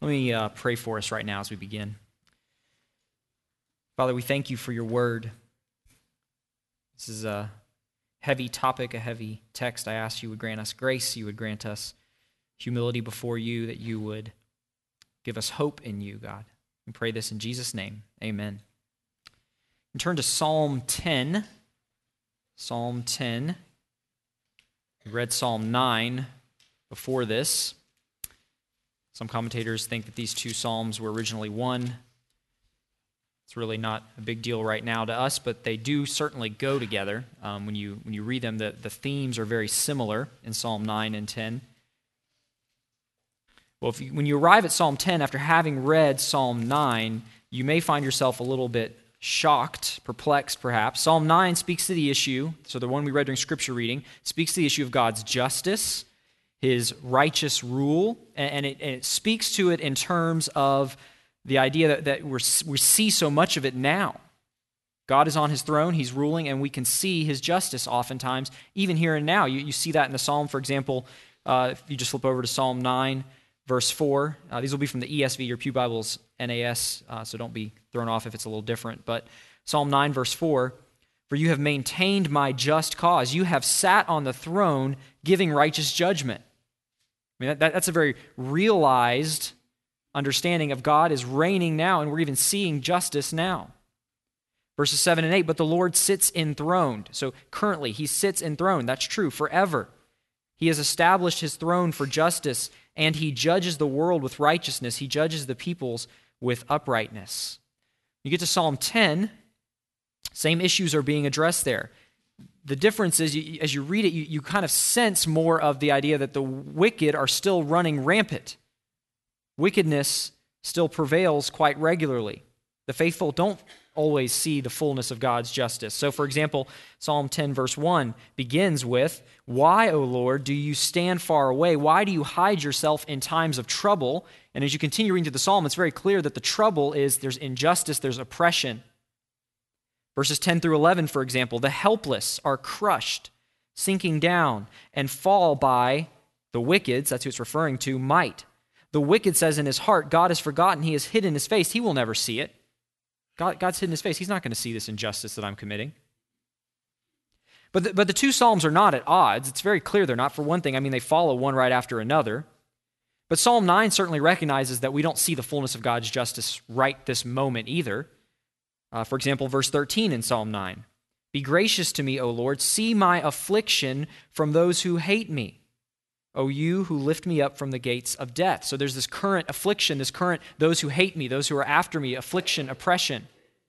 Let me pray for us right now as we begin. Father, we thank you for your word. This is a heavy topic, a heavy text. I ask you would grant us grace, you would grant us humility before you, that you would give us hope in you, God. We pray this in Jesus' name. Amen. And turn to Psalm 10. Psalm 10. We read Psalm 9 before this. Some commentators think that these two psalms were originally one. It's really not a big deal right now to us, but they do certainly go together. When you read them, the themes are very similar in Psalm 9 and 10. Well, when you arrive at Psalm 10 after having read Psalm 9, you may find yourself a little bit shocked, perplexed perhaps. Psalm 9 speaks to the issue, so the one we read during Scripture reading, speaks to the issue of God's justice, His righteous rule, and it speaks to it in terms of the idea that we see so much of it now. God is on His throne, He's ruling, and we can see His justice oftentimes, even here and now. You see that in the Psalm, for example, if you just flip over to Psalm 9, verse 4. These will be from the ESV, your Pew Bible's NAS, so don't be thrown off if it's a little different. But Psalm 9, verse 4, "For you have maintained my just cause. You have sat on the throne giving righteous judgment." I mean, that's a very realized understanding of God is reigning now, and we're even seeing justice now. Verses 7 and 8, "But the Lord sits enthroned." So currently, He sits enthroned. That's true, forever. He has established His throne for justice, and He judges the world with righteousness. He judges the peoples with uprightness. You get to Psalm 10, same issues are being addressed there. The difference is, as you read it, you kind of sense more of the idea that the wicked are still running rampant. Wickedness still prevails quite regularly. The faithful don't always see the fullness of God's justice. So, for example, Psalm 10, verse 1 begins with, "Why, O Lord, do you stand far away? Why do you hide yourself in times of trouble?" And as you continue reading through the psalm, it's very clear that the trouble is there's injustice, there's oppression. Verses 10 through 11, for example, "The helpless are crushed, sinking down, and fall by the wicked," that's who it's referring to, "might. The wicked says in his heart, God has forgotten, he has hidden his face, he will never see it." God's hidden his face, he's not going to see this injustice that I'm committing. But the two psalms are not at odds. It's very clear they're not. For one thing, I mean, they follow one right after another. But Psalm 9 certainly recognizes that we don't see the fullness of God's justice right this moment either. For example, verse 13 in Psalm 9, "Be gracious to me, O Lord, see my affliction from those who hate me. O you who lift me up from the gates of death." So there's this current affliction, those who hate me, those who are after me, affliction, oppression.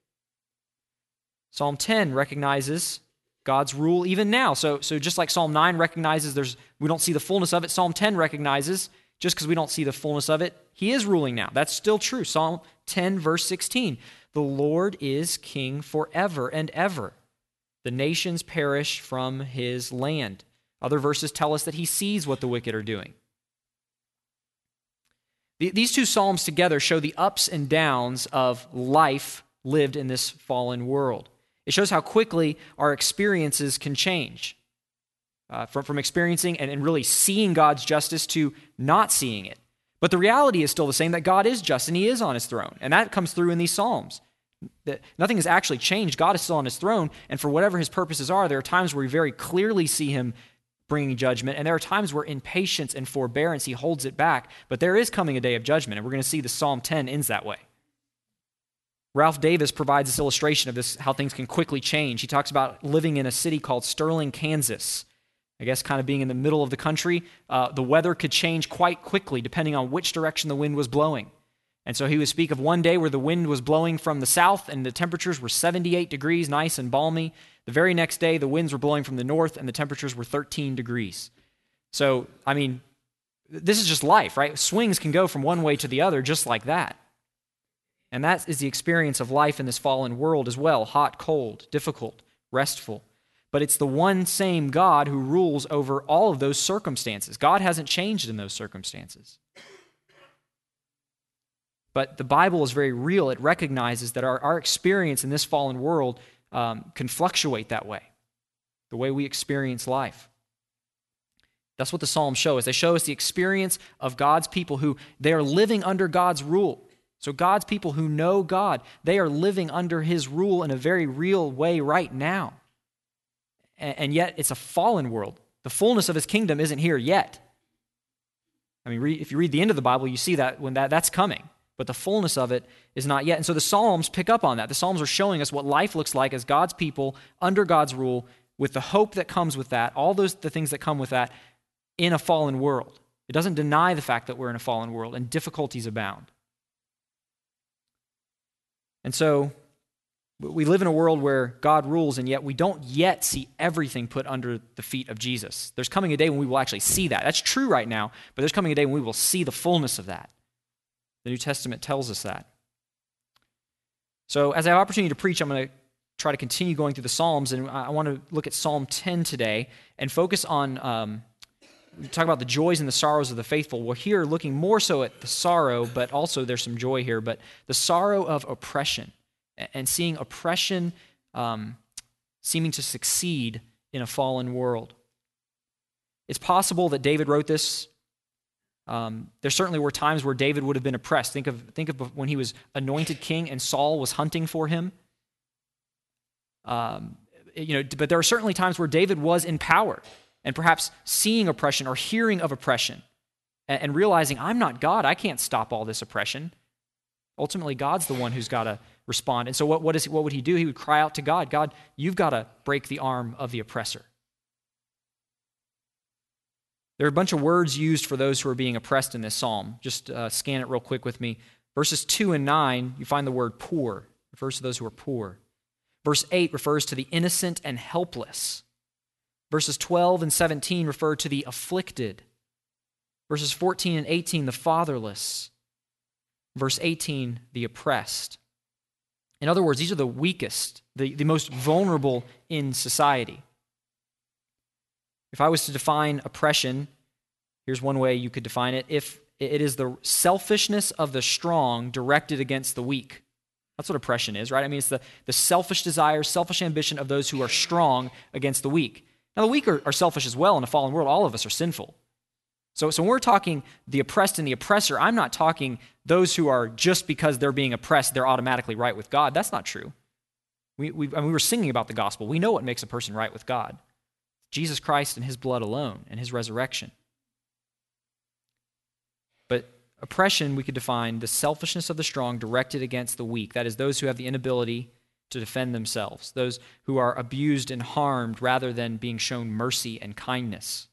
Psalm 10 recognizes God's rule even now. So just like Psalm 9 recognizes we don't see the fullness of it, Psalm 10 recognizes just because we don't see the fullness of it, He is ruling now. That's still true. Psalm 10, verse 16, "The Lord is king forever and ever. The nations perish from His land." Other verses tell us that He sees what the wicked are doing. These two psalms together show the ups and downs of life lived in this fallen world. It shows how quickly our experiences can change. From experiencing and really seeing God's justice to not seeing it. But the reality is still the same, that God is just and He is on His throne. And that comes through in these psalms. That nothing has actually changed. God is still on His throne, and for whatever His purposes are, there are times where we very clearly see Him bringing judgment, and there are times where in patience and forbearance He holds it back, but there is coming a day of judgment, and we're going to see the Psalm 10 ends that way. Ralph Davis provides this illustration of this, how things can quickly change. He talks about living in a city called Sterling, Kansas. I guess kind of being in the middle of the country, the weather could change quite quickly depending on which direction the wind was blowing. And so he would speak of one day where the wind was blowing from the south and the temperatures were 78 degrees, nice and balmy. The very next day, the winds were blowing from the north and the temperatures were 13 degrees. So, I mean, this is just life, right? Swings can go from one way to the other just like that. And that is the experience of life in this fallen world as well. Hot, cold, difficult, restful. But it's the one same God who rules over all of those circumstances. God hasn't changed in those circumstances. But the Bible is very real. It recognizes that our experience in this fallen world can fluctuate that way, the way we experience life. That's what the Psalms show us. They show us the experience of God's people who they are living under God's rule. So God's people who know God, they are living under his rule in a very real way right now. And yet it's a fallen world. The fullness of his kingdom isn't here yet. I mean, if you read the end of the Bible, you see that when that's coming. But the fullness of it is not yet. And so the Psalms pick up on that. The Psalms are showing us what life looks like as God's people under God's rule, with the hope that comes with that, all the things that come with that in a fallen world. It doesn't deny the fact that we're in a fallen world and difficulties abound. And so we live in a world where God rules, and yet we don't yet see everything put under the feet of Jesus. There's coming a day when we will actually see that. That's true right now, but there's coming a day when we will see the fullness of that. The New Testament tells us that. So as I have opportunity to preach, I'm going to try to continue going through the Psalms, and I want to look at Psalm 10 today and focus on, talk about the joys and the sorrows of the faithful. We're here looking more so at the sorrow, but also there's some joy here, but the sorrow of oppression and seeing oppression seeming to succeed in a fallen world. It's possible that David wrote this. There certainly were times where David would have been oppressed. Think of when he was anointed king and Saul was hunting for him. But there are certainly times where David was in power and perhaps seeing oppression or hearing of oppression and realizing, I'm not God. I can't stop all this oppression. Ultimately, God's the one who's got to respond. And so what would he do? He would cry out to God, God, you've got to break the arm of the oppressor. There are a bunch of words used for those who are being oppressed in this psalm. Just scan it real quick with me. Verses 2 and 9, you find the word poor. It refers to those who are poor. Verse 8 refers to the innocent and helpless. Verses 12 and 17 refer to the afflicted. Verses 14 and 18, the fatherless. Verse 18, the oppressed. In other words, these are the weakest, the most vulnerable in society. If I was to define oppression, here's one way you could define it. If it is the selfishness of the strong directed against the weak. That's what oppression is, right? I mean, it's the selfish desire, selfish ambition of those who are strong against the weak. Now, the weak are selfish as well in a fallen world. All of us are sinful. So when we're talking the oppressed and the oppressor, I'm not talking those who are just because they're being oppressed, they're automatically right with God. That's not true. We were singing about the gospel. We know what makes a person right with God. Jesus Christ and his blood alone and his resurrection. But oppression, we could define the selfishness of the strong directed against the weak. That is, those who have the inability to defend themselves, those who are abused and harmed rather than being shown mercy and kindness.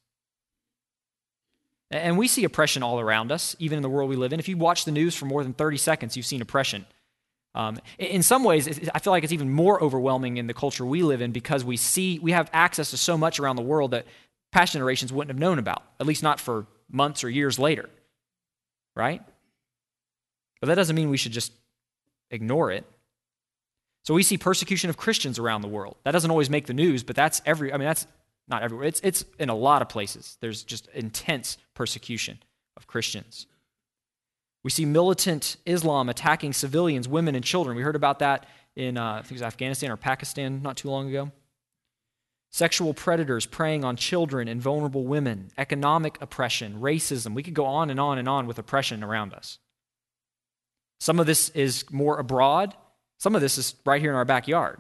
And we see oppression all around us, even in the world we live in. If you watch the news for more than 30 seconds, you've seen oppression. In some ways, I feel like it's even more overwhelming in the culture we live in because we have access to so much around the world that past generations wouldn't have known about, at least not for months or years later, right? But that doesn't mean we should just ignore it. So we see persecution of Christians around the world. That doesn't always make the news, but that's not everywhere. It's in a lot of places. There's just intense persecution of Christians. We see militant Islam attacking civilians, women, and children. We heard about that in, I think it was Afghanistan or Pakistan not too long ago. Sexual predators preying on children and vulnerable women, economic oppression, racism. We could go on and on and on with oppression around us. Some of this is more abroad. Some of this is right here in our backyard.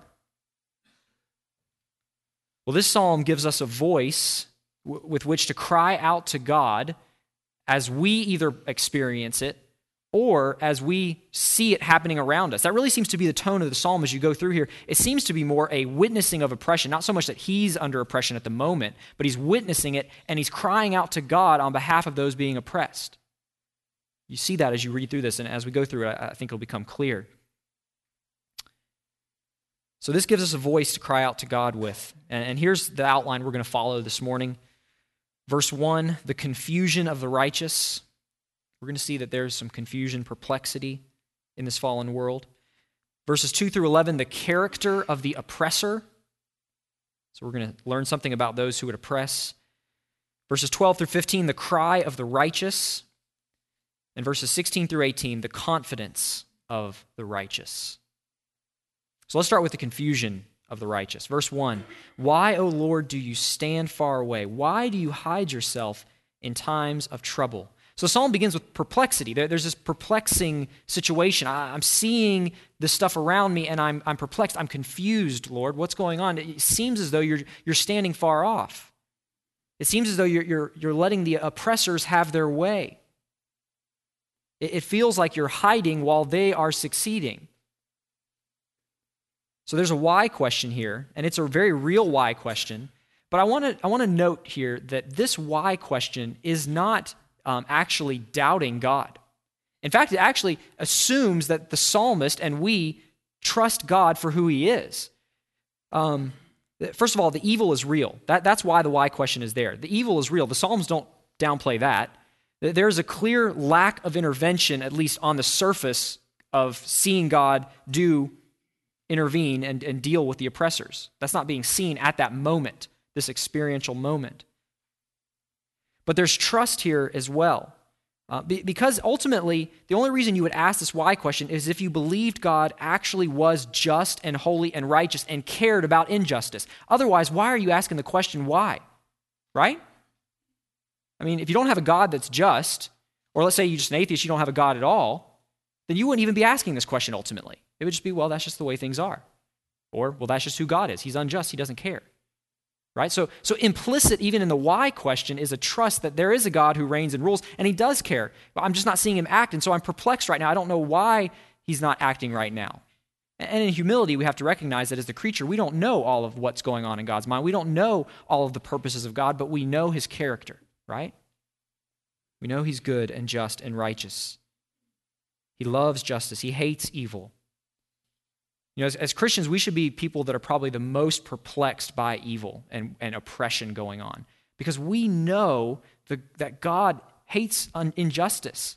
Well, this psalm gives us a voice with which to cry out to God as we either experience it or as we see it happening around us. That really seems to be the tone of the psalm as you go through here. It seems to be more a witnessing of oppression, not so much that he's under oppression at the moment, but he's witnessing it and he's crying out to God on behalf of those being oppressed. You see that as you read through this, and as we go through it, I think it'll become clear. So this gives us a voice to cry out to God with. And here's the outline we're going to follow this morning. Verse 1, the confusion of the righteous. We're going to see that there's some confusion, perplexity in this fallen world. Verses 2 through 11, the character of the oppressor. So we're going to learn something about those who would oppress. Verses 12 through 15, the cry of the righteous. And verses 16 through 18, the confidence of the righteous. So let's start with the confusion of the righteous. Verse 1, why, O Lord, do you stand far away? Why do you hide yourself in times of trouble? So Psalm begins with perplexity. There's this perplexing situation. I'm seeing this stuff around me, and I'm perplexed. I'm confused, Lord. What's going on? It seems as though you're standing far off. It seems as though you're letting the oppressors have their way. It feels like you're hiding while they are succeeding. So there's a why question here, and it's a very real why question. But I want to note here that this why question is not actually doubting God. In fact, it actually assumes that the psalmist and we trust God for who he is. First of all, the evil is real. That's why the why question is there. The evil is real. The Psalms don't downplay that. There's a clear lack of intervention, at least on the surface, of seeing God intervene and deal with the oppressors. That's not being seen at that moment, this experiential moment. But there's trust here as well. Because ultimately, the only reason you would ask this why question is if you believed God actually was just and holy and righteous and cared about injustice. Otherwise, why are you asking the question why? Right? I mean, if you don't have a God that's just, or let's say you're just an atheist, you don't have a God at all, then you wouldn't even be asking this question ultimately. It would just be, well, that's just the way things are. Or, well, that's just who God is. He's unjust. He doesn't care. Right? So implicit even in the why question is a trust that there is a God who reigns and rules, and he does care. But I'm just not seeing him act, and so I'm perplexed right now. I don't know why he's not acting right now. And in humility, we have to recognize that as the creature, we don't know all of what's going on in God's mind. We don't know all of the purposes of God, but we know his character, right? We know he's good and just and righteous. He loves justice. He hates evil. You know, as Christians, we should be people that are probably the most perplexed by evil and oppression going on, because we know that God hates injustice,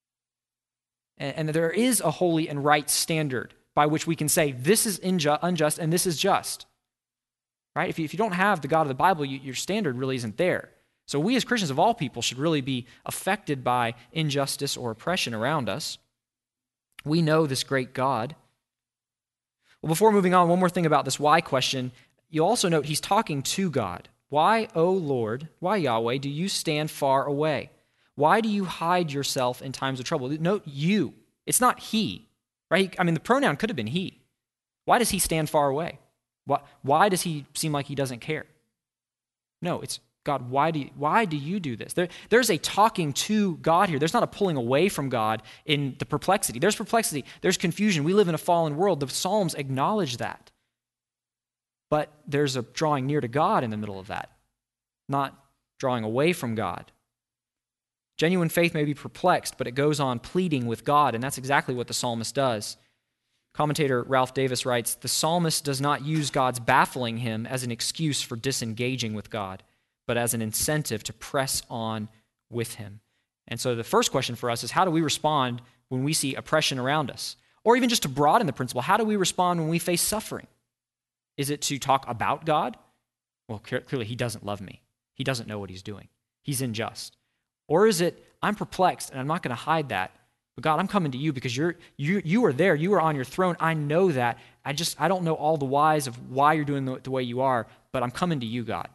and that there is a holy and right standard by which we can say this is unjust and this is just. Right? If you don't have the God of the Bible, your standard really isn't there. So we as Christians of all people should really be affected by injustice or oppression around us. We know this great God. Well, before moving on, one more thing about this why question. You'll also note he's talking to God. Why, O Lord, why, Yahweh, do you stand far away? Why do you hide yourself in times of trouble? Note you. It's not he, right? I mean, the pronoun could have been he. Why does he stand far away? Why does he seem like he doesn't care? No, it's God, why do you do this? There's a talking to God here. There's not a pulling away from God in the perplexity. There's perplexity. There's confusion. We live in a fallen world. The Psalms acknowledge that. But there's a drawing near to God in the middle of that, not drawing away from God. Genuine faith may be perplexed, but it goes on pleading with God, and that's exactly what the psalmist does. Commentator Ralph Davis writes, the psalmist does not use God's baffling him as an excuse for disengaging with God, but as an incentive to press on with him. And so the first question for us is, how do we respond when we see oppression around us? Or even just to broaden the principle, how do we respond when we face suffering? Is it to talk about God? Well, clearly he doesn't love me. He doesn't know what he's doing. He's unjust. Or is it, I'm perplexed and I'm not going to hide that, but God, I'm coming to you because you are there. You are on your throne. I know that. I don't know all the whys of why you're doing the way you are, but I'm coming to you, God.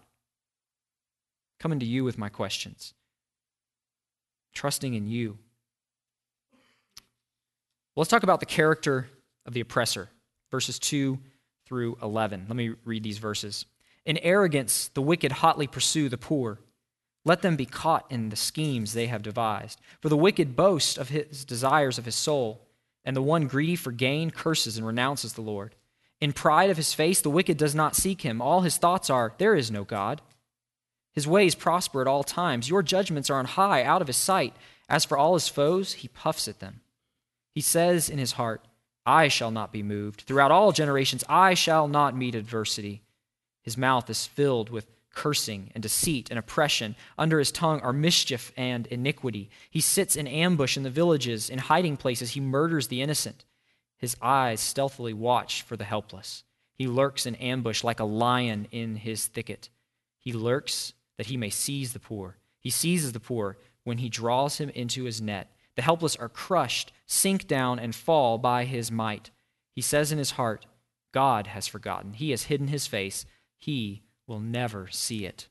Coming to you with my questions. Trusting in you. Let's talk about the character of the oppressor. Verses 2 through 11. Let me read these verses. In arrogance, the wicked hotly pursue the poor. Let them be caught in the schemes they have devised. For the wicked boasts of his desires of his soul, and the one greedy for gain curses and renounces the Lord. In pride of his face, the wicked does not seek him. All his thoughts are, there is no God. His ways prosper at all times. Your judgments are on high, out of his sight. As for all his foes, he puffs at them. He says in his heart, I shall not be moved. Throughout all generations, I shall not meet adversity. His mouth is filled with cursing and deceit and oppression. Under his tongue are mischief and iniquity. He sits in ambush in the villages. In hiding places, he murders the innocent. His eyes stealthily watch for the helpless. He lurks in ambush like a lion in his thicket. He lurks that he may seize the poor. He seizes the poor when he draws him into his net. The helpless are crushed, sink down, and fall by his might. He says in his heart, God has forgotten. He has hidden his face. He will never see it.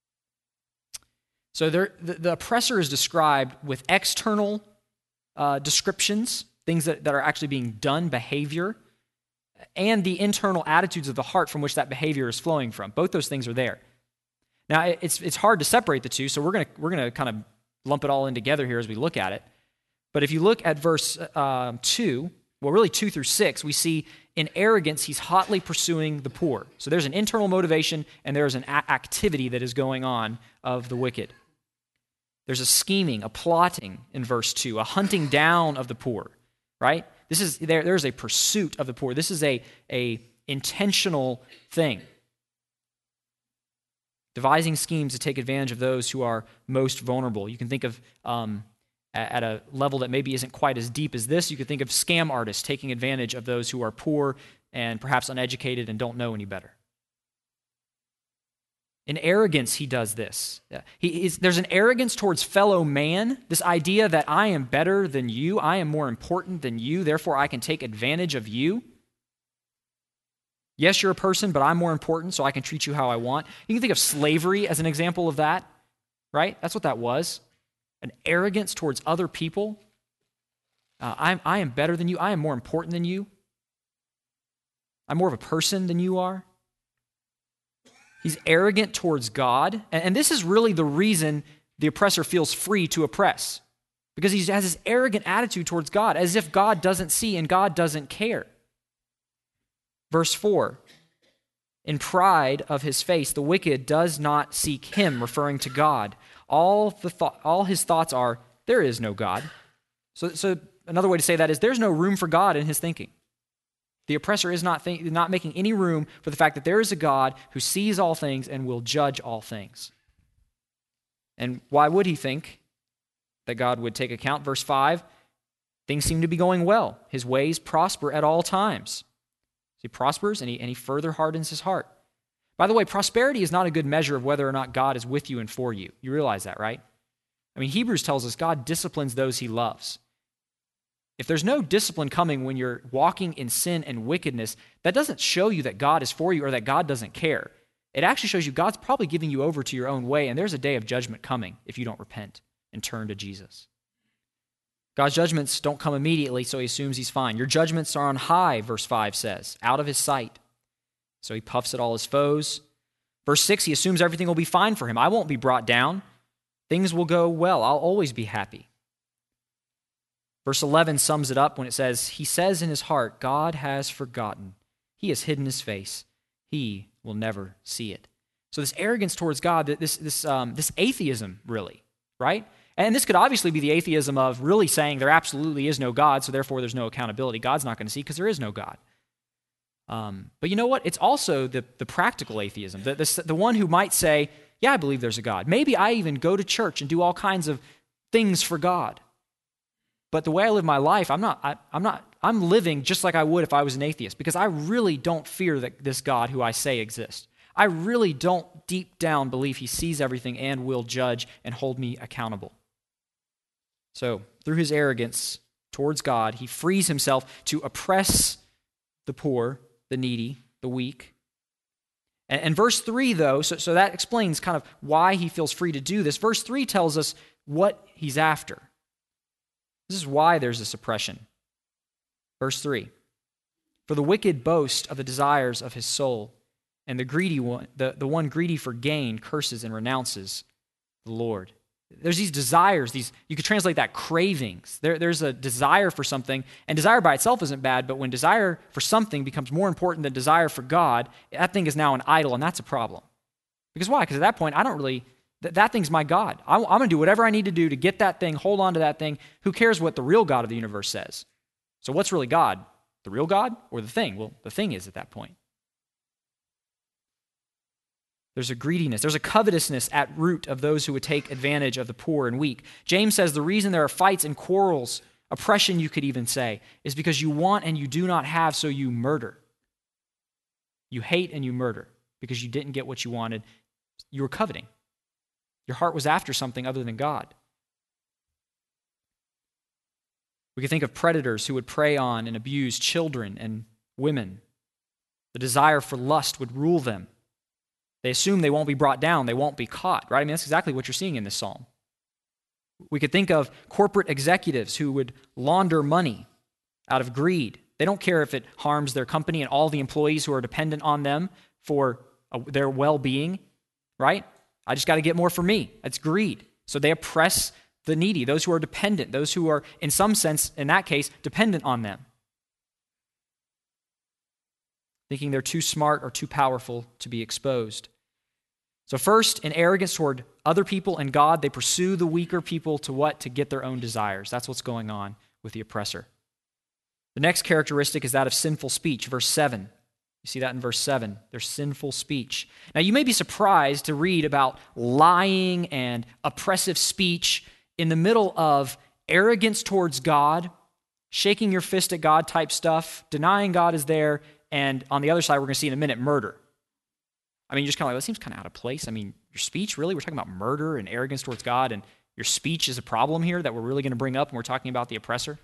So the oppressor is described with external descriptions, things that are actually being done, behavior, and the internal attitudes of the heart from which that behavior is flowing from. Both those things are there. Now, it's hard to separate the two, so we're gonna kind of lump it all in together here as we look at it. But if you look at verse 2, well, really 2 through 6, we see in arrogance, he's hotly pursuing the poor. So there's an internal motivation and there's an activity that is going on of the wicked. There's a scheming, a plotting in verse 2, a hunting down of the poor, right? There's a pursuit of the poor. This is a intentional thing. Devising schemes to take advantage of those who are most vulnerable. You can think of, at a level that maybe isn't quite as deep as this, you could think of scam artists taking advantage of those who are poor and perhaps uneducated and don't know any better. In arrogance, he does this. There's an arrogance towards fellow man, this idea that I am better than you, I am more important than you, therefore I can take advantage of you. Yes, you're a person, but I'm more important, so I can treat you how I want. You can think of slavery as an example of that, right? That's what that was. An arrogance towards other people. I am better than you, I am more important than you. I'm more of a person than you are. He's arrogant towards God. And this is really the reason the oppressor feels free to oppress. Because he has this arrogant attitude towards God, as if God doesn't see and God doesn't care. Verse 4, in pride of his face, the wicked does not seek him, referring to God. All his thoughts are, there is no God. So another way to say that is, there's no room for God in his thinking. The oppressor is not making any room for the fact that there is a God who sees all things and will judge all things. And why would he think that God would take account? Verse 5, things seem to be going well. His ways prosper at all times. So he prospers and he further hardens his heart. By the way, prosperity is not a good measure of whether or not God is with you and for you. You realize that, right? I mean, Hebrews tells us God disciplines those he loves. If there's no discipline coming when you're walking in sin and wickedness, that doesn't show you that God is for you or that God doesn't care. It actually shows you God's probably giving you over to your own way, and there's a day of judgment coming if you don't repent and turn to Jesus. God's judgments don't come immediately, so he assumes he's fine. Your judgments are on high, verse 5 says, out of his sight. So he puffs at all his foes. Verse 6, he assumes everything will be fine for him. I won't be brought down. Things will go well. I'll always be happy. Verse 11 sums it up when it says, he says in his heart, God has forgotten. He has hidden his face. He will never see it. So this arrogance towards God, this atheism, really, right? And this could obviously be the atheism of really saying there absolutely is no God, so therefore there's no accountability. God's not going to see because there is no God. But you know what? It's also the practical atheism, the one who might say, yeah, I believe there's a God. Maybe I even go to church and do all kinds of things for God. But the way I live my life, I'm living just like I would if I was an atheist, because I really don't fear this God who I say exists. I really don't deep down believe he sees everything and will judge and hold me accountable. So through his arrogance towards God, he frees himself to oppress the poor, the needy, the weak. And verse 3, though, so that explains kind of why he feels free to do this. Verse 3 tells us what he's after. This is why there's this oppression. Verse 3, for the wicked boast of the desires of his soul, and the greedy one, the one greedy for gain, curses and renounces the Lord. There's these desires, you could translate that cravings. There's a desire for something, and desire by itself isn't bad, but when desire for something becomes more important than desire for God, that thing is now an idol, and that's a problem. Because why? Because at that point, I don't really, that thing's my God. I'm going to do whatever I need to do to get that thing, hold on to that thing. Who cares what the real God of the universe says? So what's really God? The real God or the thing? Well, the thing is at that point. There's a greediness. There's a covetousness at root of those who would take advantage of the poor and weak. James says the reason there are fights and quarrels, oppression you could even say, is because you want and you do not have, so you murder. You hate and you murder because you didn't get what you wanted. You were coveting. Your heart was after something other than God. We can think of predators who would prey on and abuse children and women. The desire for lust would rule them. They assume they won't be brought down, they won't be caught, right? I mean, that's exactly what you're seeing in this psalm. We could think of corporate executives who would launder money out of greed. They don't care if it harms their company and all the employees who are dependent on them for their well-being, right? I just got to get more for me. That's greed. So they oppress the needy, those who are dependent, those who are, in some sense, in that case, dependent on them, thinking they're too smart or too powerful to be exposed. So first, in arrogance toward other people and God, they pursue the weaker people to what? To get their own desires. That's what's going on with the oppressor. The next characteristic is that of sinful speech, verse 7. You see that in verse 7. There's sinful speech. Now, you may be surprised to read about lying and oppressive speech in the middle of arrogance towards God, shaking your fist at God type stuff, denying God is there, and on the other side, we're going to see in a minute, murder. I mean, you're just kind of like, that seems kind of out of place. I mean, your speech, really? We're talking about murder and arrogance towards God, and your speech is a problem here that we're really going to bring up when we're talking about the oppressor?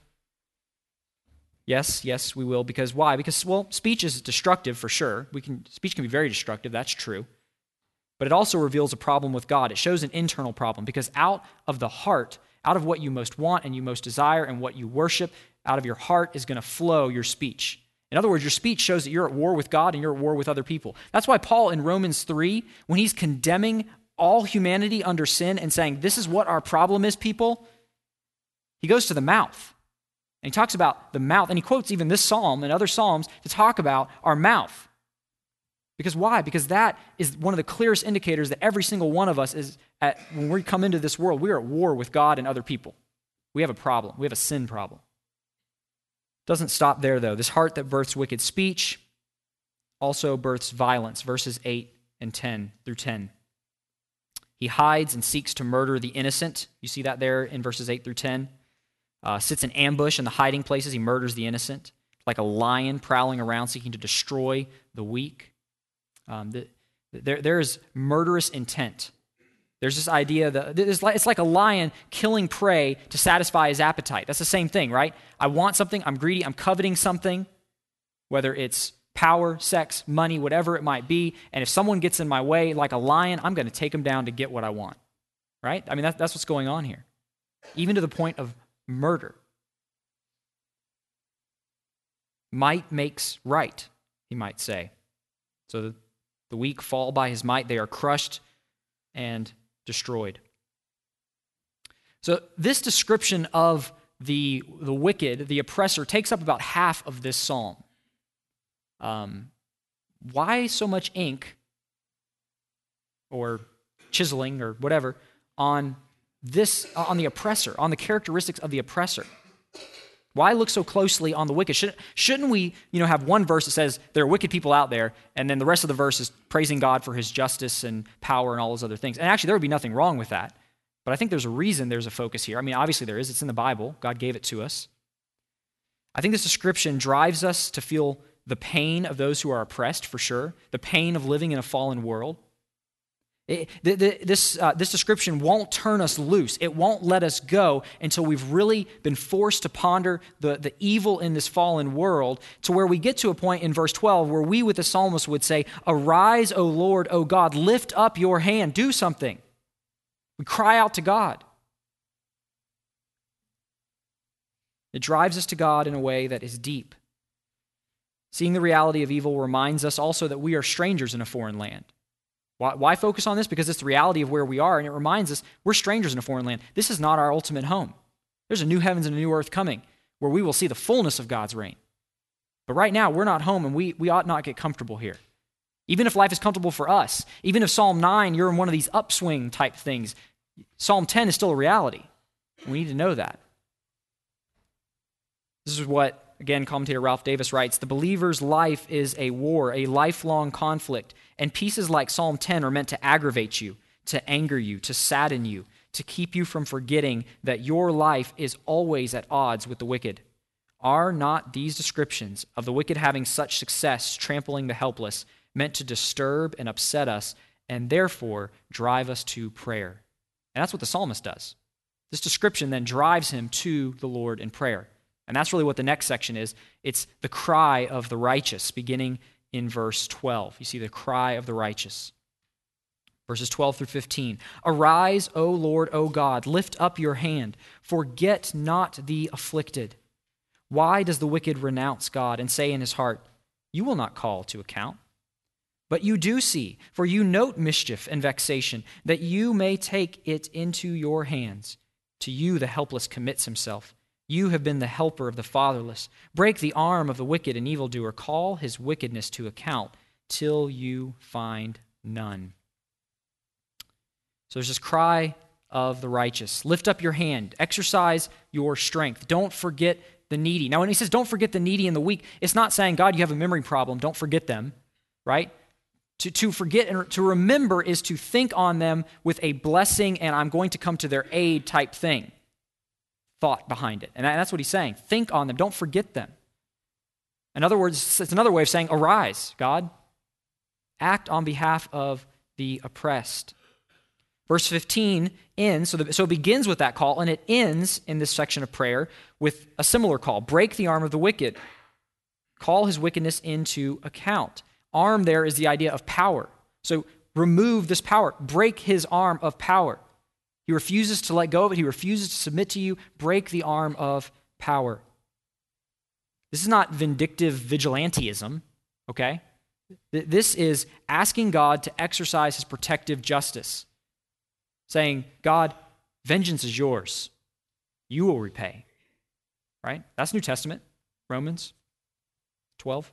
Yes, we will. Because why? Because, well, speech is destructive for sure. Speech can be very destructive, that's true. But it also reveals a problem with God. It shows an internal problem because out of the heart, out of what you most want and you most desire and what you worship, out of your heart is going to flow your speech. In other words, your speech shows that you're at war with God and you're at war with other people. That's why Paul in Romans 3, when he's condemning all humanity under sin and saying, this is what our problem is, people, he goes to the mouth. And he talks about the mouth, and he quotes even this psalm and other psalms to talk about our mouth. Because why? Because that is one of the clearest indicators that every single one of us is when we come into this world, we are at war with God and other people. We have a problem. We have a sin problem. Doesn't stop there, though. This heart that births wicked speech also births violence, verses 8 and 10 through 10. He hides and seeks to murder the innocent. You see that there in verses 8 through 10. Sits in ambush in the hiding places. He murders the innocent, like a lion prowling around seeking to destroy the weak. There is murderous intent. There's this idea that it's like a lion killing prey to satisfy his appetite. That's the same thing, right? I want something, I'm greedy, I'm coveting something, whether it's power, sex, money, whatever it might be, and if someone gets in my way like a lion, I'm going to take them down to get what I want, right? I mean, that's what's going on here, even to the point of murder. Might makes right, he might say. So the weak fall by his might, they are crushed and destroyed. So this description of the wicked, the oppressor, takes up about half of this psalm. Why so much ink or chiseling or whatever on the oppressor, on the characteristics of the oppressor? Why look so closely on the wicked? Shouldn't we, have one verse that says there are wicked people out there, and then the rest of the verse is praising God for his justice and power and all those other things? And actually, there would be nothing wrong with that. But I think there's a reason there's a focus here. I mean, obviously there is. It's in the Bible. God gave it to us. I think this description drives us to feel the pain of those who are oppressed, for sure, the pain of living in a fallen world. This description won't turn us loose. It won't let us go until we've really been forced to ponder the evil in this fallen world, to where we get to a point in verse 12 where we with the psalmist would say, "Arise, O Lord, O God, lift up your hand, do something." We cry out to God. It drives us to God in a way that is deep. Seeing the reality of evil reminds us also that we are strangers in a foreign land. Why focus on this? Because it's the reality of where we are, and it reminds us we're strangers in a foreign land. This is not our ultimate home. There's a new heavens and a new earth coming where we will see the fullness of God's reign. But right now, we're not home, and we ought not get comfortable here. Even if life is comfortable for us, even if Psalm 9, you're in one of these upswing type things, Psalm 10 is still a reality. We need to know that. This is what, again, commentator Ralph Davis writes, the believer's life is a war, a lifelong conflict, and pieces like Psalm 10 are meant to aggravate you, to anger you, to sadden you, to keep you from forgetting that your life is always at odds with the wicked. Are not these descriptions of the wicked having such success, trampling the helpless, meant to disturb and upset us, and therefore drive us to prayer? And that's what the psalmist does. This description then drives him to the Lord in prayer. And that's really what the next section is. It's the cry of the righteous, beginning in verse 12. You see the cry of the righteous. Verses 12 through 15. Arise, O Lord, O God, lift up your hand. Forget not the afflicted. Why does the wicked renounce God and say in his heart, you will not call to account? But you do see, for you note mischief and vexation, that you may take it into your hands. To you the helpless commits himself. You have been the helper of the fatherless. Break the arm of the wicked and evildoer. Call his wickedness to account till you find none. So there's this cry of the righteous. Lift up your hand. Exercise your strength. Don't forget the needy. Now, when he says don't forget the needy and the weak, it's not saying, God, you have a memory problem. Don't forget them, right? To forget and to remember is to think on them with a blessing and I'm going to come to their aid type thing. Thought behind it. And that's what he's saying. Think on them. Don't forget them. In other words, it's another way of saying, arise, God. Act on behalf of the oppressed. Verse 15 ends, so it begins with that call, and it ends in this section of prayer with a similar call. Break the arm of the wicked. Call his wickedness into account. Arm there is the idea of power. So remove this power. Break his arm of power. He refuses to let go of it. He refuses to submit to you. Break the arm of power. This is not vindictive vigilantism, okay? This is asking God to exercise his protective justice. Saying, God, vengeance is yours. You will repay. Right? That's New Testament, Romans 12.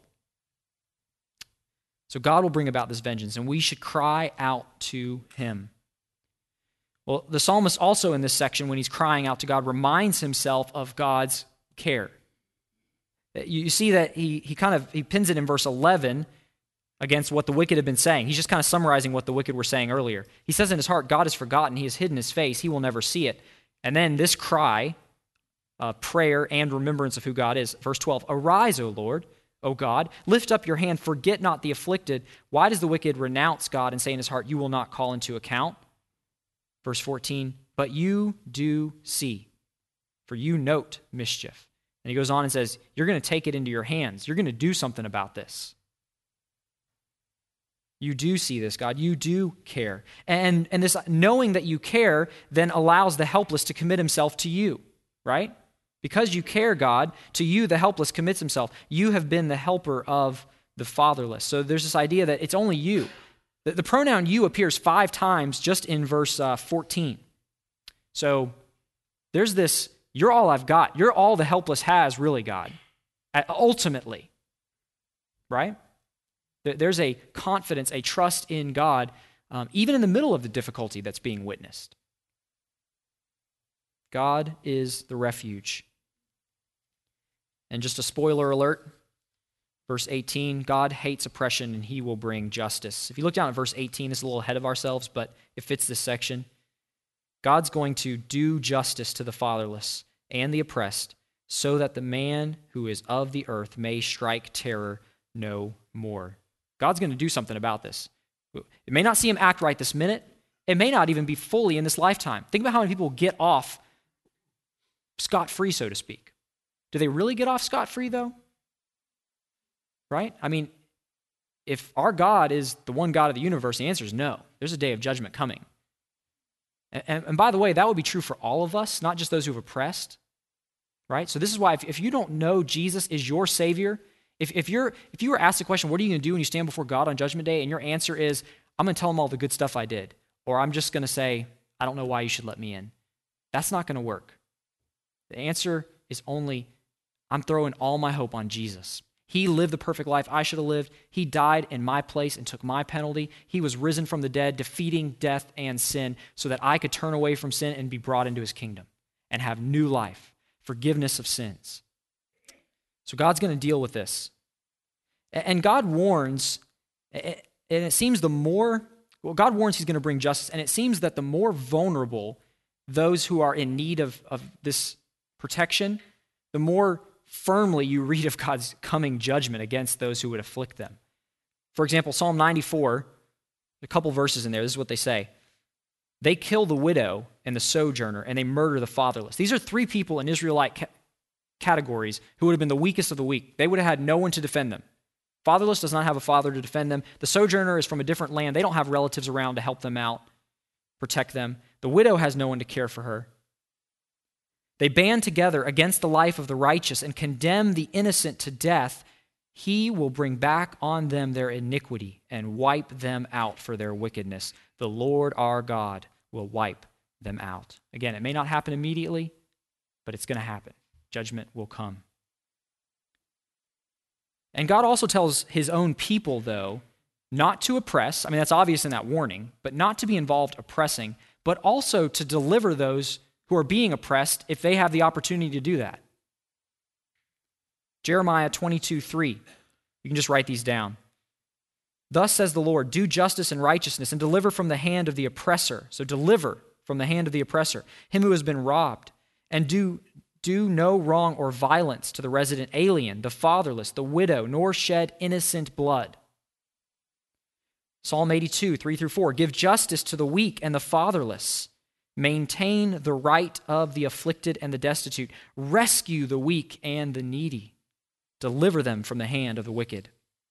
So God will bring about this vengeance, and we should cry out to him. Well, the psalmist also in this section, when he's crying out to God, reminds himself of God's care. You see that he pins it in verse 11 against what the wicked have been saying. He's just kind of summarizing what the wicked were saying earlier. He says in his heart, God has forgotten, he has hidden his face, he will never see it. And then this cry, prayer and remembrance of who God is. Verse 12, arise, O Lord, O God, lift up your hand, forget not the afflicted. Why does the wicked renounce God and say in his heart, you will not call into account? Verse 14, but you do see, for you note mischief. And he goes on and says, you're going to take it into your hands. You're going to do something about this. You do see this, God. You do care. And this knowing that you care then allows the helpless to commit himself to you, right? Because you care, God, to you the helpless commits himself. You have been the helper of the fatherless. So there's this idea that it's only you. The pronoun you appears 5 times just in verse 14. So there's this, you're all I've got. You're all the helpless has, really, God, ultimately, right? There's a confidence, a trust in God, even in the middle of the difficulty that's being witnessed. God is the refuge. And just a spoiler alert, verse 18, God hates oppression and he will bring justice. If you look down at verse 18, it's a little ahead of ourselves, but it fits this section. God's going to do justice to the fatherless and the oppressed so that the man who is of the earth may strike terror no more. God's going to do something about this. It may not see him act right this minute. It may not even be fully in this lifetime. Think about how many people get off scot-free, so to speak. Do they really get off scot-free, though? Right? I mean, if our God is the one God of the universe, the answer is no. There's a day of judgment coming. And by the way, that would be true for all of us, not just those who have oppressed. Right? So this is why if you don't know Jesus is your Savior, if you were asked the question, what are you going to do when you stand before God on Judgment Day, and your answer is, I'm going to tell him all the good stuff I did, or I'm just going to say, I don't know why you should let me in. That's not going to work. The answer is only, I'm throwing all my hope on Jesus. He lived the perfect life I should have lived. He died in my place and took my penalty. He was risen from the dead, defeating death and sin so that I could turn away from sin and be brought into his kingdom and have new life, forgiveness of sins. So God's going to deal with this. And God warns, and it seems God warns he's going to bring justice, and it seems that the more vulnerable those who are in need of this protection, the more firmly you read of God's coming judgment against those who would afflict them. For example, Psalm 94, a couple verses in there, this is what they say. They kill the widow and the sojourner, and they murder the fatherless. These are 3 people in Israelite categories who would have been the weakest of the weak. They would have had no one to defend them. Fatherless does not have a father to defend them. The sojourner is from a different land. They don't have relatives around to help them out, protect them. The widow has no one to care for her. They band together against the life of the righteous and condemn the innocent to death. He will bring back on them their iniquity and wipe them out for their wickedness. The Lord our God will wipe them out. Again, it may not happen immediately, but it's going to happen. Judgment will come. And God also tells his own people, though, not to oppress. I mean, that's obvious in that warning, but not to be involved oppressing, but also to deliver those who are being oppressed if they have the opportunity to do that. Jeremiah 22:3. You can just write these down. Thus says the Lord, do justice and righteousness and deliver from the hand of the oppressor. So deliver from the hand of the oppressor, him who has been robbed, and do no wrong or violence to the resident alien, the fatherless, the widow, nor shed innocent blood. Psalm 82, 3-4, give justice to the weak and the fatherless. Maintain the right of the afflicted and the destitute. Rescue the weak and the needy. Deliver them from the hand of the wicked.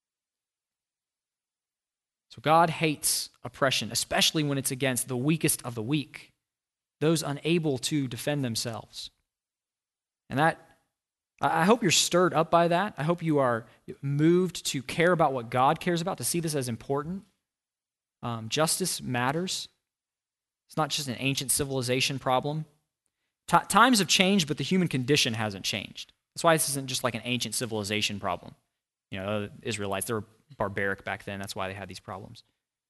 So God hates oppression, especially when it's against the weakest of the weak, those unable to defend themselves. And that, I hope you're stirred up by that. I hope you are moved to care about what God cares about, to see this as important. Justice matters. It's not just an ancient civilization problem. Times have changed, but the human condition hasn't changed. That's why this isn't just like an ancient civilization problem. You know, the Israelites, they were barbaric back then. That's why they had these problems.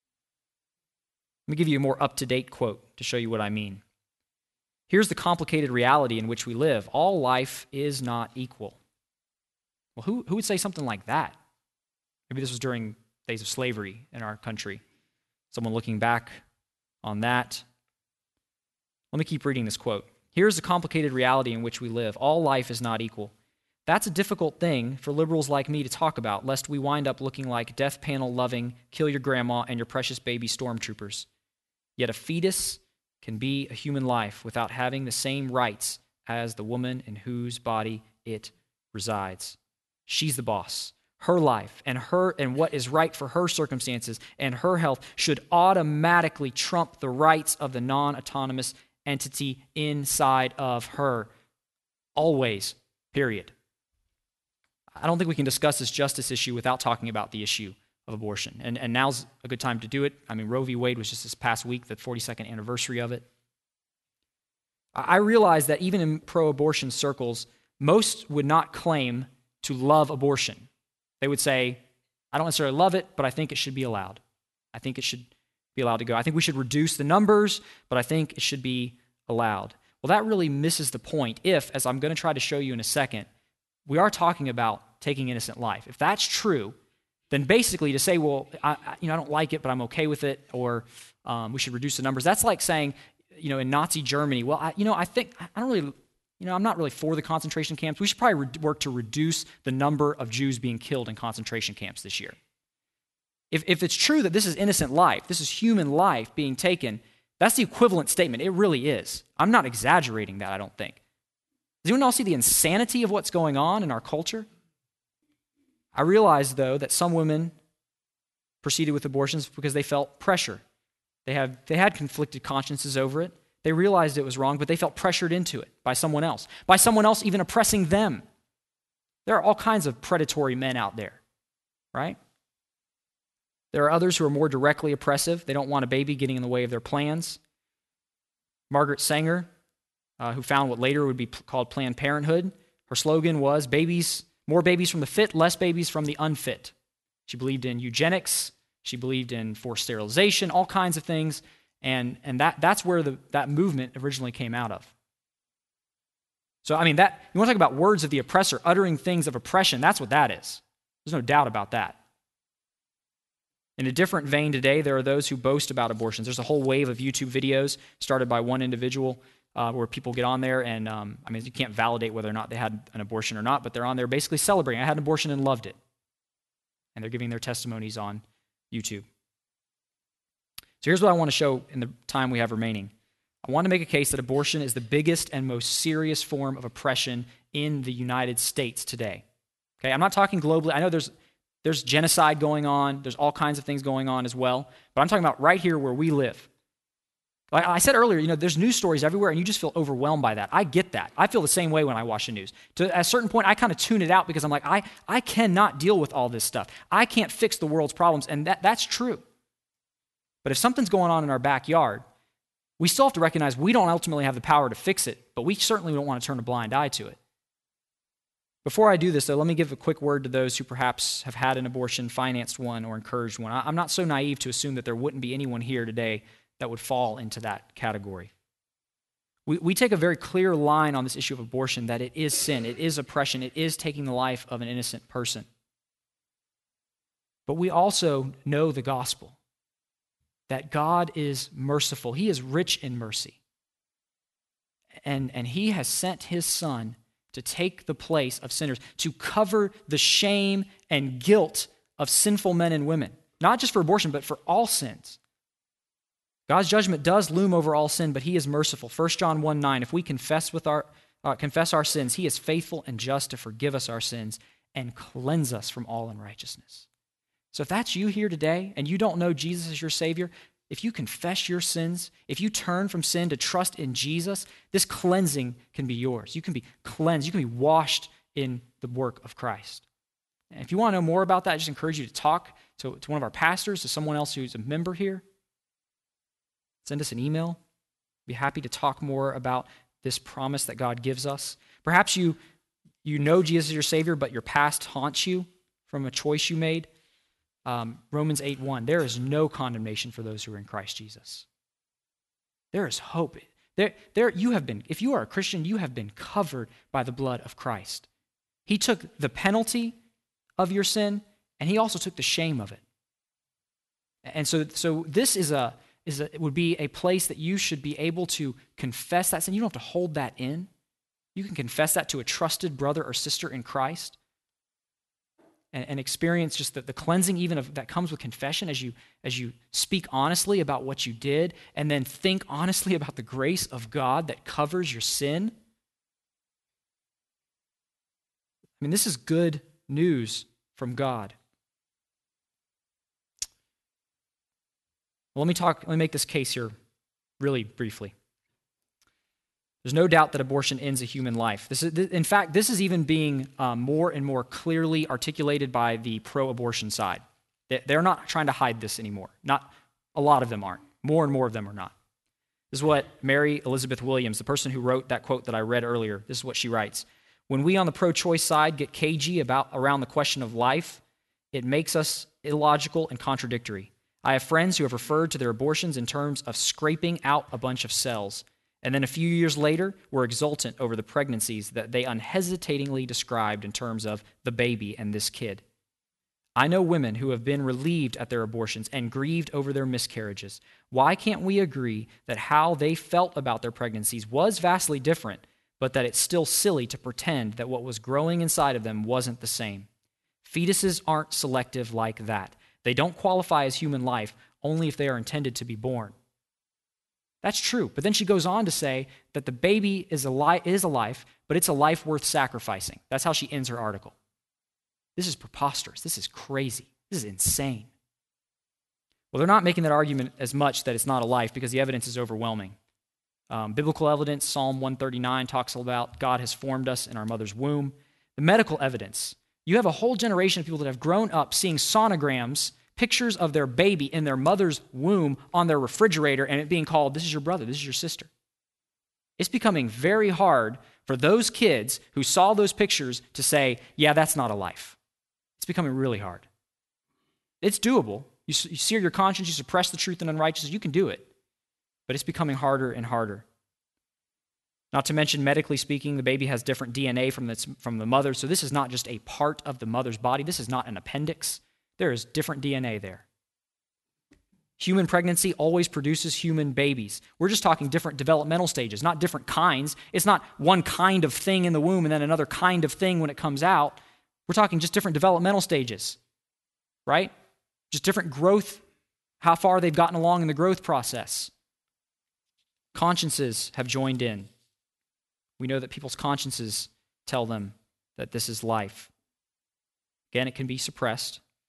Let me give you a more up-to-date quote to show you what I mean. Here's the complicated reality in which we live. All life is not equal. Well, who would say something like that? Maybe this was during days of slavery in our country. Someone looking back on that. Let me keep reading this quote. Here's the complicated reality in which we live. All life is not equal. That's a difficult thing for liberals like me to talk about, lest we wind up looking like death panel loving, kill your grandma and your precious baby stormtroopers. Yet a fetus can be a human life without having the same rights as the woman in whose body it resides. She's the boss. Her life and what is right for her circumstances and her health should automatically trump the rights of the non-autonomous entity inside of her. Always, period. I don't think we can discuss this justice issue without talking about the issue of abortion. And now's a good time to do it. I mean, Roe v. Wade was just this past week, the 42nd anniversary of it. I realize that even in pro-abortion circles, most would not claim to love abortion. They would say, I don't necessarily love it, but I think it should be allowed. I think it should be allowed to go. I think we should reduce the numbers, but I think it should be allowed. Well, that really misses the point if, as I'm going to try to show you in a second, we are talking about taking innocent life. If that's true, then basically to say, well, I don't like it, but I'm okay with it, or we should reduce the numbers. That's like saying, in Nazi Germany, well, I'm not really for the concentration camps. We should probably work to reduce the number of Jews being killed in concentration camps this year. If it's true that this is innocent life, this is human life being taken, that's the equivalent statement. It really is. I'm not exaggerating that, I don't think. Does anyone else see the insanity of what's going on in our culture? I realize, though, that some women proceeded with abortions because they felt pressure. They had conflicted consciences over it. They realized it was wrong, but they felt pressured into it by someone else even oppressing them. There are all kinds of predatory men out there, right? There are others who are more directly oppressive. They don't want a baby getting in the way of their plans. Margaret Sanger, who found what later would be called Planned Parenthood, her slogan was more babies from the fit, less babies from the unfit. She believed in eugenics. She believed in forced sterilization, all kinds of things. And that's where that movement originally came out of. So, you want to talk about words of the oppressor, uttering things of oppression, that's what that is. There's no doubt about that. In a different vein today, there are those who boast about abortions. There's a whole wave of YouTube videos started by one individual where people get on there and, you can't validate whether or not they had an abortion or not, but they're on there basically celebrating. I had an abortion and loved it. And they're giving their testimonies on YouTube. So here's what I want to show in the time we have remaining. I want to make a case that abortion is the biggest and most serious form of oppression in the United States today. Okay, I'm not talking globally. I know there's There's genocide going on. There's all kinds of things going on as well. But I'm talking about right here where we live. Like I said earlier, there's news stories everywhere, and you just feel overwhelmed by that. I get that. I feel the same way when I watch the news. At a certain point, I kind of tune it out because I'm like, I cannot deal with all this stuff. I can't fix the world's problems, and that's true. But if something's going on in our backyard, we still have to recognize we don't ultimately have the power to fix it, but we certainly don't want to turn a blind eye to it. Before I do this, though, let me give a quick word to those who perhaps have had an abortion, financed one, or encouraged one. I'm not so naive to assume that there wouldn't be anyone here today that would fall into that category. We take a very clear line on this issue of abortion, that it is sin, it is oppression, it is taking the life of an innocent person. But we also know the gospel, that God is merciful. He is rich in mercy. And he has sent his Son to take the place of sinners, to cover the shame and guilt of sinful men and women, not just for abortion, but for all sins. God's judgment does loom over all sin, but he is merciful. 1 John 1:9, if we confess our sins, he is faithful and just to forgive us our sins and cleanse us from all unrighteousness. So if that's you here today and you don't know Jesus as your Savior, if you confess your sins, if you turn from sin to trust in Jesus, this cleansing can be yours. You can be cleansed. You can be washed in the work of Christ. And if you want to know more about that, I just encourage you to talk to one of our pastors, to someone else who's a member here. Send us an email. Be happy to talk more about this promise that God gives us. Perhaps you know Jesus as your Savior, but your past haunts you from a choice you made. Romans 8:1, there is no condemnation for those who are in Christ Jesus. There is hope. You have been, if you are a Christian, you have been covered by the blood of Christ. He took the penalty of your sin, and he also took the shame of it. And so this it would be a place that you should be able to confess that sin. You don't have to hold that in. You can confess that to a trusted brother or sister in Christ. And experience just the cleansing even that comes with confession as you speak honestly about what you did, and then think honestly about the grace of God that covers your sin. I mean, this is good news from God. Well, let me make this case here really briefly. There's no doubt that abortion ends a human life. In fact, this is even being more and more clearly articulated by the pro-abortion side. They're not trying to hide this anymore. Not a lot of them aren't. More and more of them are not. This is what Mary Elizabeth Williams, the person who wrote that quote that I read earlier, this is what she writes. When we on the pro-choice side get cagey around the question of life, it makes us illogical and contradictory. I have friends who have referred to their abortions in terms of scraping out a bunch of cells, and then a few years later were exultant over the pregnancies that they unhesitatingly described in terms of the baby and this kid. I know women who have been relieved at their abortions and grieved over their miscarriages. Why can't we agree that how they felt about their pregnancies was vastly different, but that it's still silly to pretend that what was growing inside of them wasn't the same? Fetuses aren't selective like that. They don't qualify as human life only if they are intended to be born. That's true. But then she goes on to say that the baby is a life, but it's a life worth sacrificing. That's how she ends her article. This is preposterous. This is crazy. This is insane. Well, they're not making that argument as much that it's not a life because the evidence is overwhelming. Biblical evidence, Psalm 139 talks about God has formed us in our mother's womb. The medical evidence, you have a whole generation of people that have grown up seeing sonograms, pictures of their baby in their mother's womb on their refrigerator, and it being called, this is your brother, this is your sister. It's becoming very hard for those kids who saw those pictures to say, yeah, that's not a life. It's becoming really hard. It's doable. You sear your conscience, you suppress the truth and unrighteousness, you can do it. But it's becoming harder and harder. Not to mention, medically speaking, the baby has different DNA from the mother, so this is not just a part of the mother's body. This is not an appendix. There is different DNA there. Human pregnancy always produces human babies. We're just talking different developmental stages, not different kinds. It's not one kind of thing in the womb and then another kind of thing when it comes out. We're talking just different developmental stages, right? Just different growth, how far they've gotten along in the growth process. Consciences have joined in. We know that people's consciences tell them that this is life. Again, it can be suppressed.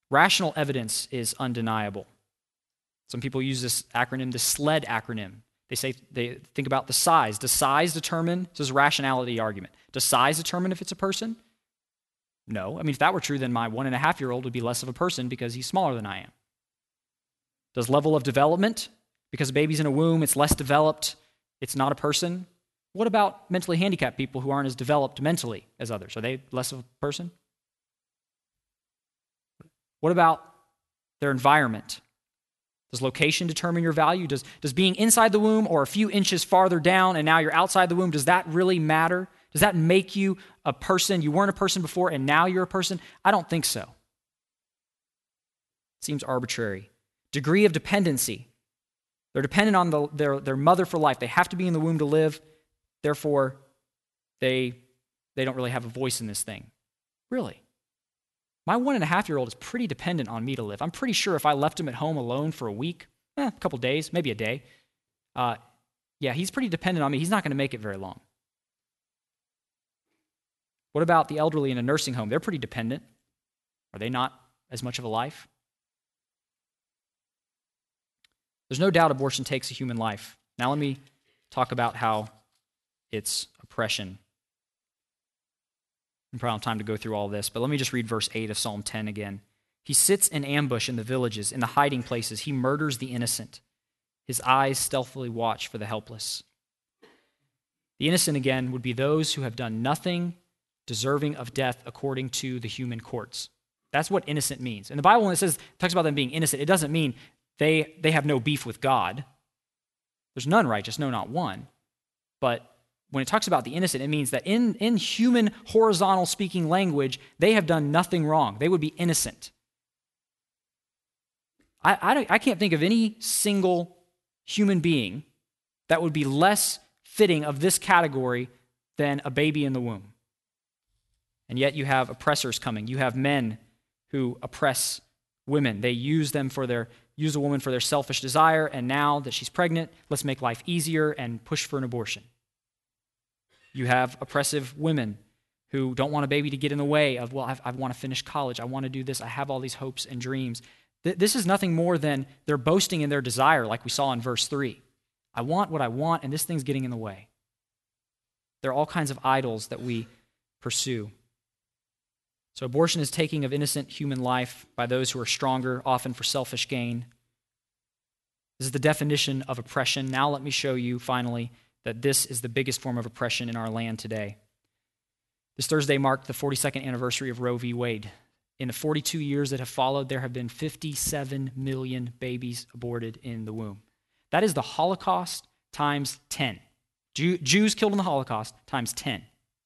Rational evidence is undeniable. Some people use this acronym, the SLED acronym. They think about the size. Does size determine, this is a rationality argument. Does size determine if it's a person? No. I mean, if that were true, then my 1.5-year-old would be less of a person because he's smaller than I am. Does level of development, because a baby's in a womb, it's less developed, it's not a person? What about mentally handicapped people who aren't as developed mentally as others? Are they less of a person? What about their environment? Does location determine your value? Does being inside the womb or a few inches farther down and now you're outside the womb, does that really matter? Does that make you a person? You weren't a person before and now you're a person? I don't think so. It seems arbitrary. Degree of dependency. They're dependent on their mother for life. They have to be in the womb to live. Therefore, they don't really have a voice in this thing. Really? My 1.5-year-old is pretty dependent on me to live. I'm pretty sure if I left him at home alone for a week, a couple days, maybe a day, he's pretty dependent on me. He's not going to make it very long. What about the elderly in a nursing home? They're pretty dependent. Are they not as much of a life? There's no doubt abortion takes a human life. Now let me talk about how it's oppression. I probably don't have time to go through all this, but let me just read verse 8 of Psalm 10 again. He sits in ambush in the villages, in the hiding places. He murders the innocent. His eyes stealthily watch for the helpless. The innocent, again, would be those who have done nothing deserving of death according to the human courts. That's what innocent means. In the Bible, when it talks about them being innocent, it doesn't mean they have no beef with God. There's none righteous, no, not one. But when it talks about the innocent, it means that in human, horizontal speaking language, they have done nothing wrong. They would be innocent. I can't think of any single human being that would be less fitting of this category than a baby in the womb. And yet you have oppressors coming. You have men who oppress women. They use a woman for their selfish desire, and now that she's pregnant, let's make life easier and push for an abortion. You have oppressive women who don't want a baby to get in the way of, well, I want to finish college. I want to do this. I have all these hopes and dreams. This is nothing more than they're boasting in their desire, like we saw in verse 3. I want what I want, and this thing's getting in the way. There are all kinds of idols that we pursue. So abortion is taking of innocent human life by those who are stronger, often for selfish gain. This is the definition of oppression. Now let me show you, finally, that this is the biggest form of oppression in our land today. This Thursday marked the 42nd anniversary of Roe v. Wade. In the 42 years that have followed, there have been 57 million babies aborted in the womb. That is the Holocaust times 10. Jews killed in the Holocaust times 10.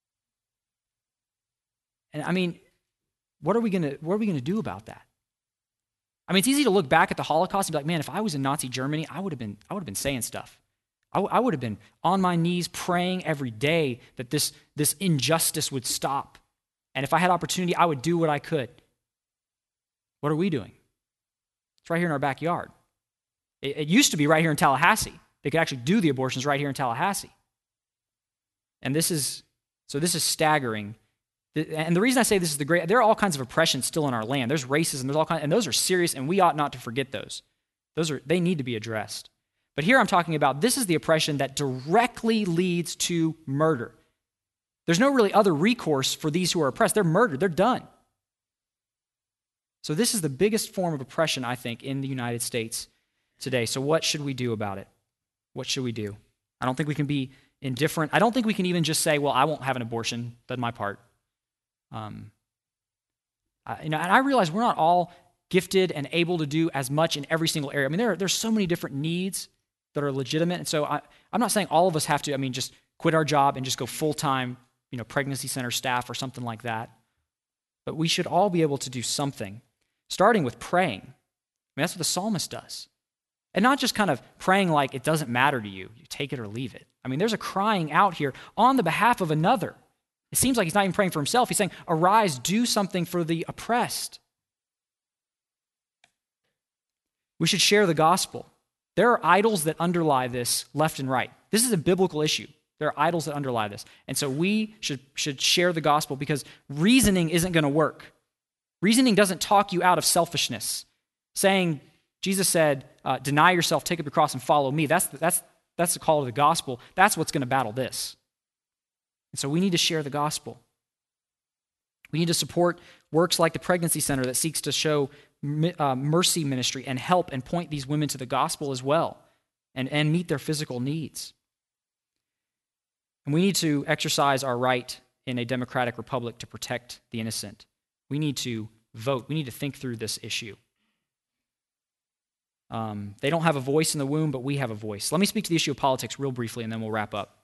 And I mean, what are we going to do about that? I mean, it's easy to look back at the Holocaust and be like, man, if I was in Nazi Germany, I would have been saying stuff. I would have been on my knees praying every day that this injustice would stop. And if I had opportunity, I would do what I could. What are we doing? It's right here in our backyard. It used to be right here in Tallahassee. They could actually do the abortions right here in Tallahassee. And this is staggering. And the reason I say this is there are all kinds of oppression still in our land. There's racism, there's all kinds, and those are serious, and we ought not to forget those. They need to be addressed. But here I'm talking about this is the oppression that directly leads to murder. There's no really other recourse for these who are oppressed. They're murdered. They're done. So this is the biggest form of oppression, I think, in the United States today. So what should we do about it? What should we do? I don't think we can be indifferent. I don't think we can even just say, well, I won't have an abortion. That's my part. And I realize we're not all gifted and able to do as much in every single area. I mean, there's so many different needs that are legitimate. And so I'm not saying all of us have to, just quit our job and just go full-time, pregnancy center staff or something like that. But we should all be able to do something, starting with praying. That's what the psalmist does. And not just kind of praying like it doesn't matter to you. You take it or leave it. There's a crying out here on the behalf of another. It seems like he's not even praying for himself. He's saying, arise, do something for the oppressed. We should share the gospel. There are idols that underlie this left and right. This is a biblical issue. There are idols that underlie this. And so we should share the gospel because reasoning isn't going to work. Reasoning doesn't talk you out of selfishness. Saying, Jesus said, deny yourself, take up your cross, and follow me. That's the call of the gospel. That's what's going to battle this. And so we need to share the gospel. We need to support works like the Pregnancy Center that seeks to show mercy ministry and help and point these women to the gospel as well and meet their physical needs. And we need to exercise our right in a democratic republic to protect the innocent. We need to vote. We need to think through this issue. They don't have a voice in the womb, but we have a voice. Let me speak to the issue of politics real briefly, and then we'll wrap up.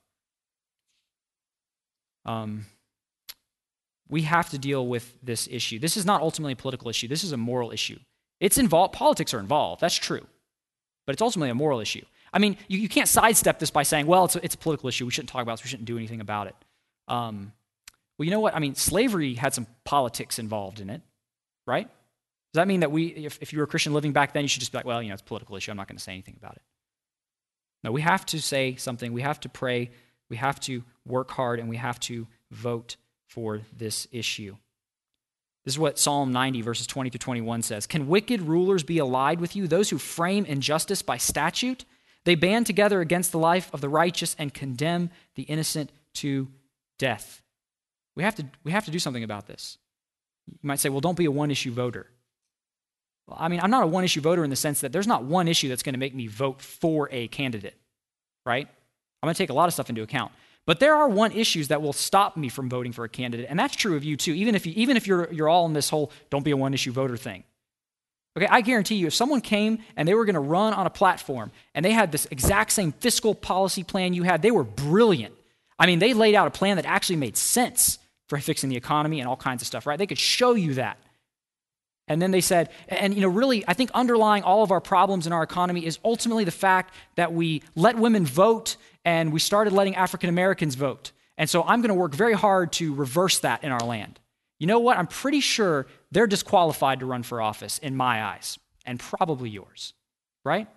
We have to deal with this issue. This is not ultimately a political issue. This is a moral issue. It's involved. Politics are involved. That's true. But it's ultimately a moral issue. I mean, you can't sidestep this by saying, well, it's a political issue. We shouldn't talk about it. So we shouldn't do anything about it. Well, you know what? I mean, slavery had some politics involved in it, right? Does that mean that if you were a Christian living back then, you should just be like, well, it's a political issue. I'm not going to say anything about it. No, we have to say something. We have to pray. We have to work hard, and we have to vote for this issue. This is what Psalm 90, verses 20 through 21 says. Can wicked rulers be allied with you, those who frame injustice by statute? They band together against the life of the righteous and condemn the innocent to death. We have to do something about this. You might say, well, don't be a one-issue voter. Well, I mean, I'm not a one-issue voter in the sense that there's not one issue that's going to make me vote for a candidate, right? I'm going to take a lot of stuff into account. But there are one issues that will stop me from voting for a candidate, and that's true of you too, even if you're all in this whole don't be a one-issue voter thing. Okay, I guarantee you, if someone came and they were going to run on a platform and they had this exact same fiscal policy plan you had, they were brilliant. I mean, they laid out a plan that actually made sense for fixing the economy and all kinds of stuff, right? They could show you that. And then they said, and really, I think underlying all of our problems in our economy is ultimately the fact that we let women vote and we started letting African Americans vote. And so I'm going to work very hard to reverse that in our land. You know what? I'm pretty sure they're disqualified to run for office in my eyes, and probably yours, right?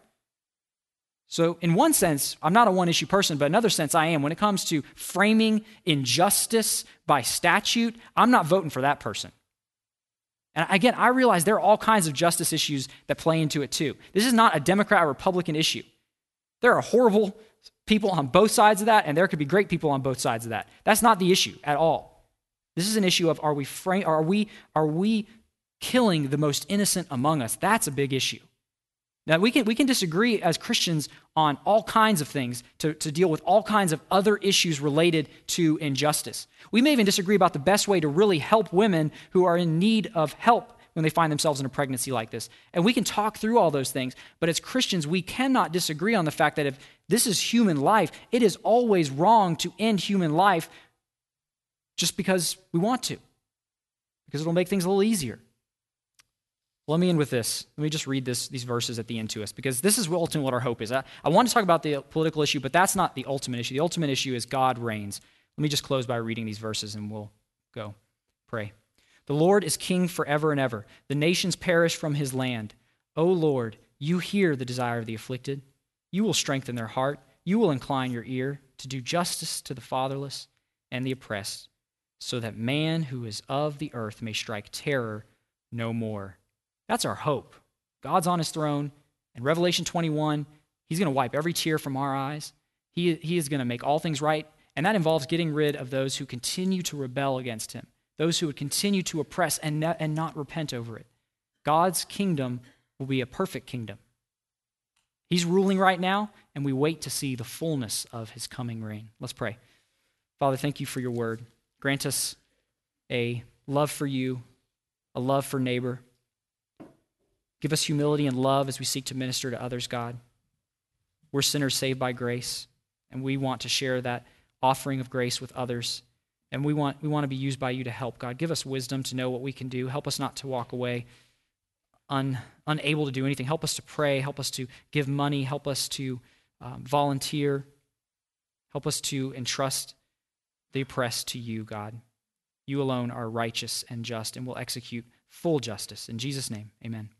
So in one sense, I'm not a one-issue person, but in another sense, I am. When it comes to framing injustice by statute, I'm not voting for that person. And again, I realize there are all kinds of justice issues that play into it too. This is not a Democrat or Republican issue. There are horrible people on both sides of that, and there could be great people on both sides of that. That's not the issue at all. This is an issue of are we killing the most innocent among us? That's a big issue. Now, we can disagree as Christians on all kinds of things to deal with all kinds of other issues related to injustice. We may even disagree about the best way to really help women who are in need of help when they find themselves in a pregnancy like this. And we can talk through all those things, but as Christians, we cannot disagree on the fact that if this is human life, it is always wrong to end human life just because we want to, because it'll make things a little easier. Let me end with this. Let me just read these verses at the end to us, because this is ultimately what our hope is. I want to talk about the political issue, but that's not the ultimate issue. The ultimate issue is God reigns. Let me just close by reading these verses, and we'll go pray. The Lord is king forever and ever. The nations perish from his land. O Lord, you hear the desire of the afflicted. You will strengthen their heart. You will incline your ear to do justice to the fatherless and the oppressed, so that man who is of the earth may strike terror no more. That's our hope. God's on his throne. In Revelation 21, he's going to wipe every tear from our eyes. He is going to make all things right, and that involves getting rid of those who continue to rebel against him, those who would continue to oppress and not repent over it. God's kingdom will be a perfect kingdom. He's ruling right now, and we wait to see the fullness of his coming reign. Let's pray. Father, thank you for your word. Grant us a love for you, a love for neighbor. Give us humility and love as we seek to minister to others, God. We're sinners saved by grace, and we want to share that offering of grace with others. And we want to be used by you to help, God. Give us wisdom to know what we can do. Help us not to walk away unable to do anything. Help us to pray. Help us to give money. Help us to volunteer. Help us to entrust the oppressed to you, God. You alone are righteous and just and will execute full justice. In Jesus' name, amen.